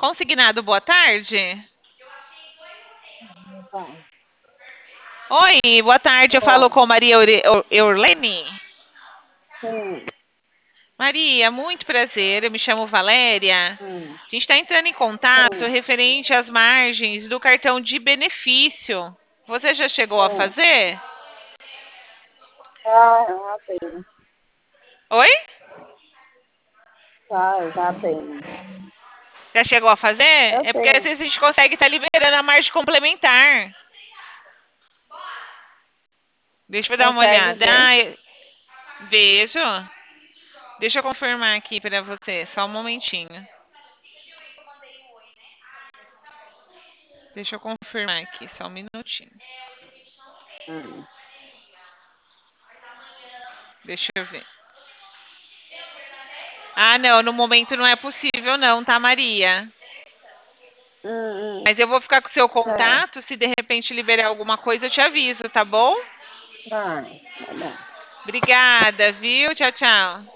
Consignado, boa tarde. Vai. Oi, boa tarde. Eu falo Ó, com Maria Eurlene. sim. Maria, muito prazer. Eu me chamo Valéria. Hum, A gente está entrando em contato sim. referente às margens do cartão de benefício. Você já chegou a Sim. fazer? Já tenho. Oi? Já tenho. Já chegou a fazer? Eu É porque às tenho. vezes a gente consegue estar liberando a margem complementar. Deixa eu dar uma Consegue o olhada. quê? Vejo. Deixa eu confirmar aqui para você. Só um momentinho. Deixa eu confirmar aqui. Só um minutinho. Hum, Deixa eu ver. Ah, não. No momento não é possível, não, tá, Maria? hum, Mas eu vou ficar com o seu certo. contato. Se de repente liberar alguma coisa, eu te aviso, tá bom? Vai. Tá bom. Obrigada, viu? Tchau, tchau.